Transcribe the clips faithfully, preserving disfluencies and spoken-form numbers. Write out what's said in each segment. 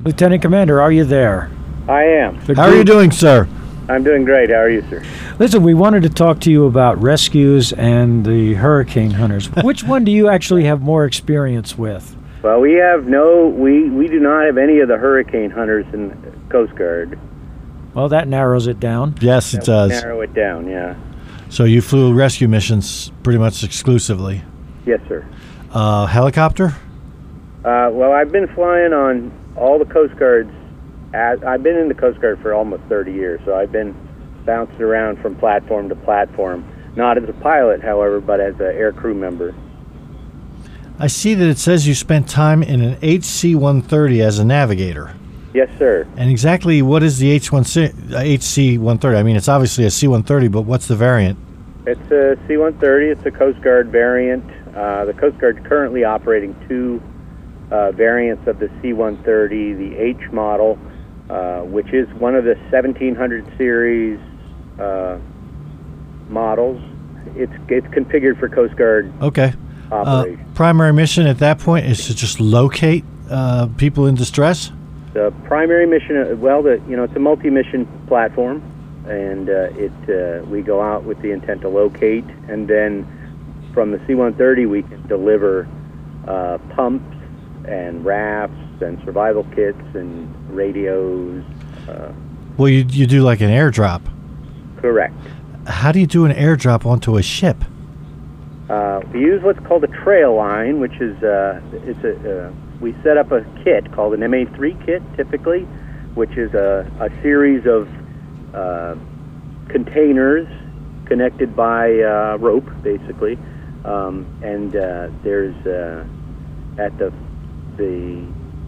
Lieutenant Commander, are you there? I am. The How are you group- doing, sir? I'm doing great. How are you, sir? Listen, we wanted to talk to you about rescues and the hurricane hunters. Which one do you actually have more experience with? Well, we have no, we, we do not have any of the hurricane hunters in the Coast Guard. Well, that narrows it down. Yes, it does. Narrow it down, yeah. So you flew rescue missions pretty much exclusively. Yes, sir. Uh, helicopter? Uh, well, I've been flying on all the Coast Guards. As, I've been in the Coast Guard for almost thirty years, so I've been bouncing around from platform to platform. Not as a pilot, however, but as an air crew member. I see that it says you spent time in an H C one thirty as a navigator. Yes, sir. And exactly what is the H one H C one thirty? I mean, it's obviously a C one thirty, but what's the variant? It's a C one thirty. It's a Coast Guard variant. Uh, the Coast Guard is currently operating two uh, variants of the C one thirty, the H model, uh, which is one of the seventeen hundred series uh, models. It's it's configured for Coast Guard Okay. Uh, operation. primary mission at that point is to just locate uh, people in distress? The primary mission, uh, well, the you know, it's a multi-mission platform, and uh, it uh, we go out with the intent to locate, and then from the C one thirty we can deliver uh, pumps and rafts and survival kits and radios. Uh, Well, you, you do like an airdrop. correct. How do you do an airdrop onto a ship? Uh, we use what's called a trail line, which is uh, it's a uh, we set up a kit called an M A three kit, typically, which is a, a series of uh, containers connected by uh, rope, basically, um, and uh, there's uh, at the the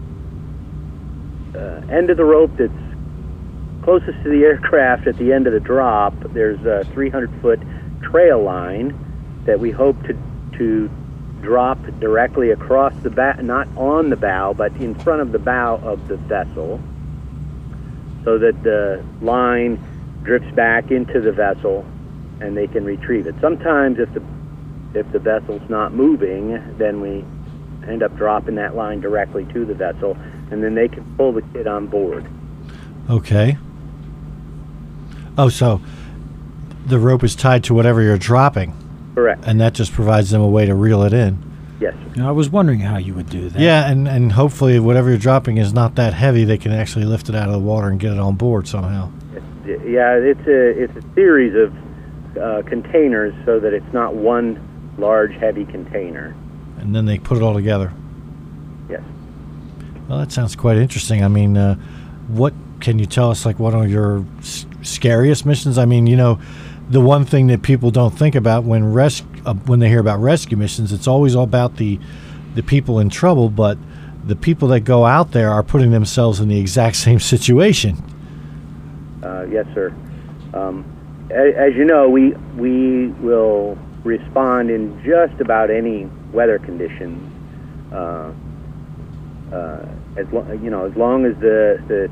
uh, end of the rope that's closest to the aircraft at the end of the drop. There's a three hundred foot trail line that we hope to to drop directly across the bow, not on the bow, but in front of the bow of the vessel, so that the line drifts back into the vessel and they can retrieve it. Sometimes if the if the vessel's not moving, then we end up dropping that line directly to the vessel, and then they can pull the kit on board. Okay. Oh, so the rope is tied to whatever you're dropping, Correct. and that just provides them a way to reel it in. Yes. You know, I was wondering how you would do that. Yeah, and, and hopefully whatever you're dropping is not that heavy. They can actually lift it out of the water and get it on board somehow. Yeah, it's a it's a series of uh, containers, so that it's not one large heavy container. And then they put it all together. Yes. Well, that sounds quite interesting. I mean, uh, what can you tell us, like, one of your s- scariest missions? I mean, you know, the one thing that people don't think about when res- uh, when they hear about rescue missions, it's always all about the the people in trouble, but the people that go out there are putting themselves in the exact same situation. Uh, yes, sir. Um, as, as you know, we we will respond in just about any weather conditions. Uh, uh, as lo- you know, as long as the the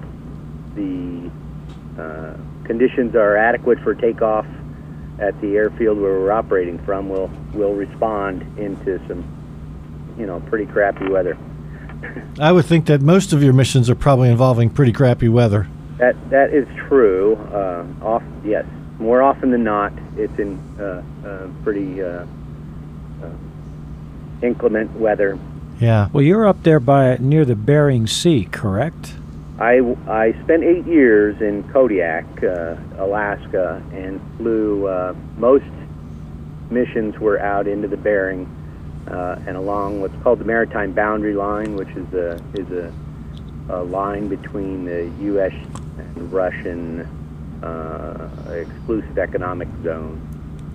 the uh, conditions are adequate for takeoff at the airfield where we're operating from, we'll we'll respond into some, you know, pretty crappy weather. I would think that most of your missions are probably involving pretty crappy weather. That that is true. Uh, off, yes, more often than not, it's in uh, uh, pretty uh, uh, inclement weather. Yeah. Well, you're up there by near the Bering Sea, correct? I, I spent eight years in Kodiak, uh, Alaska, and flew. Uh, most missions were out into the Bering uh, and along what's called the Maritime Boundary Line, which is a is a, a line between the U S and Russian uh, exclusive economic zone.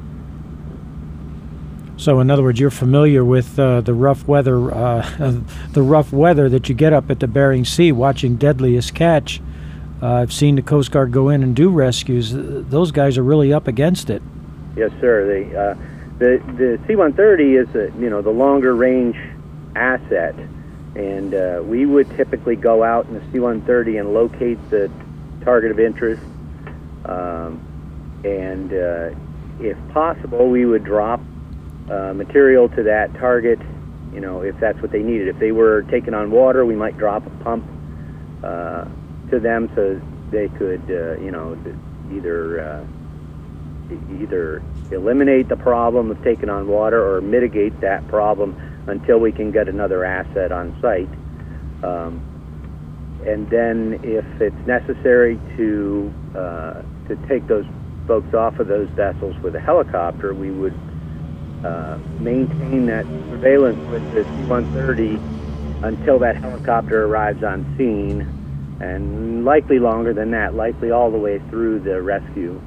So, in other words, you're familiar with uh, the rough weather, uh, the rough weather that you get up at the Bering Sea, watching Deadliest Catch. Uh, I've seen the Coast Guard go in and do rescues. Those guys are really up against it. Yes, sir. The uh, the the C one thirty is a, you know, the longer range asset, and uh, we would typically go out in the C one thirty and locate the target of interest, um, and uh, if possible, we would drop Uh, material to that target, you know, if that's what they needed. If they were taking on water, we might drop a pump uh, to them so they could, uh, you know, either uh, either eliminate the problem of taking on water or mitigate that problem until we can get another asset on site. Um, and then if it's necessary to uh, to take those folks off of those vessels with a helicopter, we would uh, maintain that surveillance with the C one thirty until that helicopter arrives on scene, and likely longer than that, likely all the way through the rescue.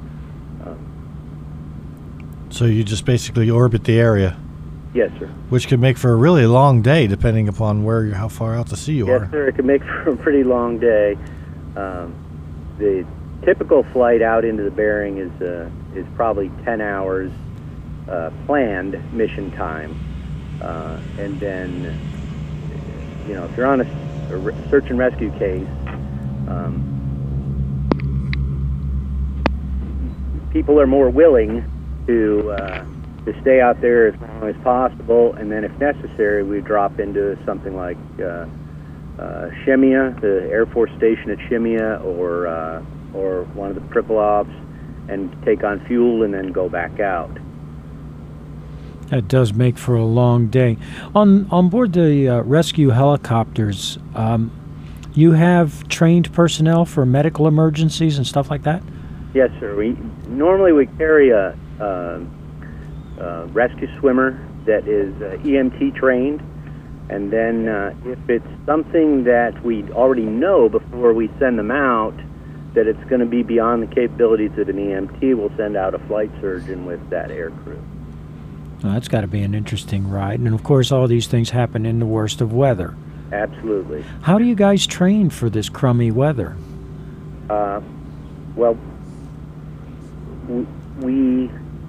So you just basically orbit the area? Yes, sir. Which could make for a really long day, depending upon where you're, how far out to sea you yes, are. Yes, sir. It could make for a pretty long day. Um, the typical flight out into the Bering is uh, is probably ten hours uh, planned mission time, uh, and then you know if you're on a, a re- search and rescue case, um, people are more willing to uh, to stay out there as long as possible, and then if necessary, we drop into something like uh, uh, Shemya, the Air Force Station at Shemya, or uh, or one of the Pribilovs, and take on fuel and then go back out. That does make for a long day. On on board the uh, rescue helicopters, um, you have trained personnel for medical emergencies and stuff like that? Yes, sir. We normally we carry a Uh, uh, rescue swimmer that is uh, E M T trained, and then uh, if it's something that we already know before we send them out that it's going to be beyond the capabilities of an E M T, we'll send out a flight surgeon with that air crew. Well, that's got to be an interesting ride, and of course all these things happen in the worst of weather. Absolutely. How do you guys train for this crummy weather? Uh, well, we, we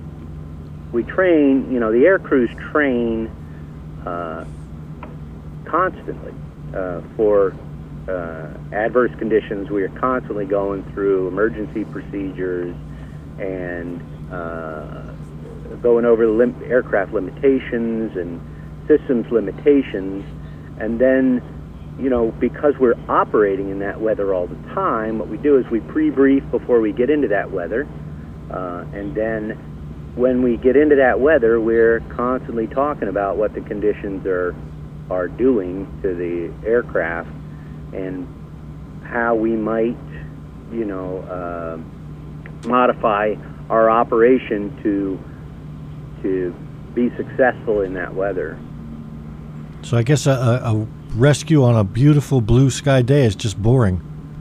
We train, you know, the air crews train uh, constantly uh, for uh, adverse conditions. We are constantly going through emergency procedures and uh, going over the lim- aircraft limitations and systems limitations. And then, you know, because we're operating in that weather all the time, what we do is we pre-brief before we get into that weather, uh, and then when we get into that weather, we're constantly talking about what the conditions are are doing to the aircraft and how we might, you know, uh, modify our operation to to be successful in that weather. So I guess a, a rescue on a beautiful blue sky day is just boring.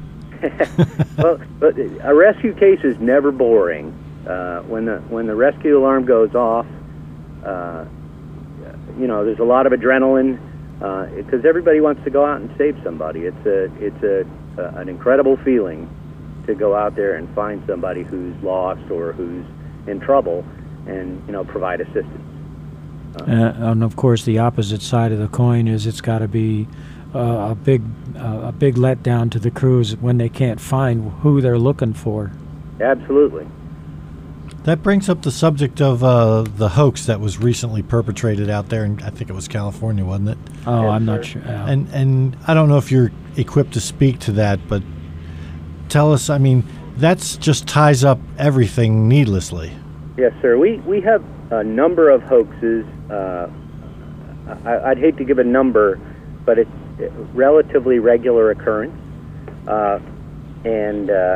Well, but a rescue case is never boring. Uh, when the when the rescue alarm goes off, uh, you know, there's a lot of adrenaline because uh, everybody wants to go out and save somebody. It's a it's a uh, an incredible feeling to go out there and find somebody who's lost or who's in trouble, and you know, provide assistance. Uh, Uh, and of course, the opposite side of the coin is it's got to be uh, a big uh, a big letdown to the crews when they can't find who they're looking for. Absolutely. That brings up the subject of uh, the hoax that was recently perpetrated out there, and I think it was California, wasn't it? Oh, Yes, I'm not sir. sure. Uh, And and I don't know if you're equipped to speak to that, but tell us. I mean, that's just ties up everything needlessly. Yes, sir. We we have a number of hoaxes. Uh, I, I'd hate to give a number, but it's a relatively regular occurrence, uh, and. Uh,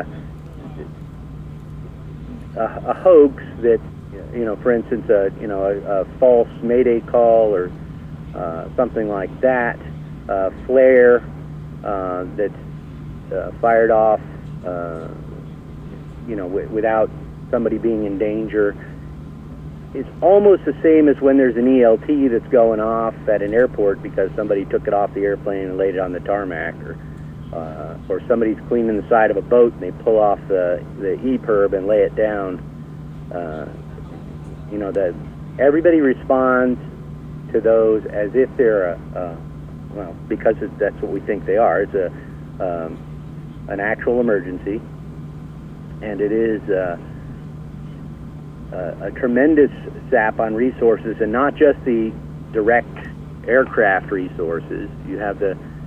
A, a hoax that, you know, for instance, a you know a, a false Mayday call or uh, something like that, uh, flare uh, that's uh, fired off, uh, you know, w- without somebody being in danger. It's almost the same as when there's an E L T that's going off at an airport because somebody took it off the airplane and laid it on the tarmac, or Uh, or somebody's cleaning the side of a boat and they pull off the, the E-perb and lay it down. Uh, you know, that everybody responds to those as if they're a, uh, well, because it, that's what we think they are. It's a um, an actual emergency, and it is uh, a, a tremendous sap on resources, and not just the direct aircraft resources. You have the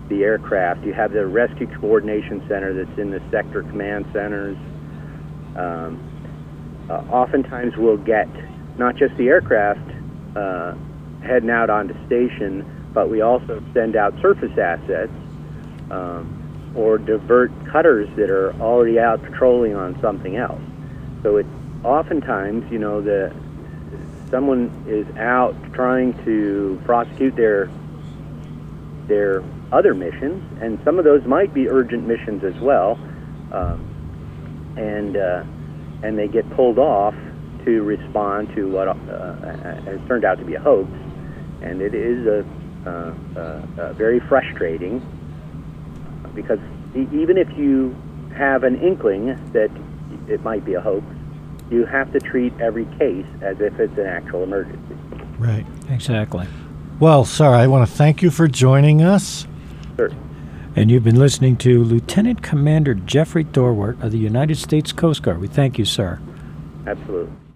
the aircraft. You have the Rescue Coordination Center that's in the sector command centers. Um, uh, oftentimes we'll get not just the aircraft uh, heading out onto station, but we also send out surface assets um, or divert cutters that are already out patrolling on something else. So it oftentimes, you know, the someone is out trying to prosecute their their other missions, and some of those might be urgent missions as well, um, and uh, and they get pulled off to respond to what uh, has turned out to be a hoax, and it is a, uh, uh, uh, very frustrating, because e- even if you have an inkling that it might be a hoax, you have to treat every case as if it's an actual emergency. Right. Exactly. Well, sir, I want to thank you for joining us. Sure. And you've been listening to Lieutenant Commander Jeffrey Thorwart of the United States Coast Guard. We thank you, sir. Absolutely.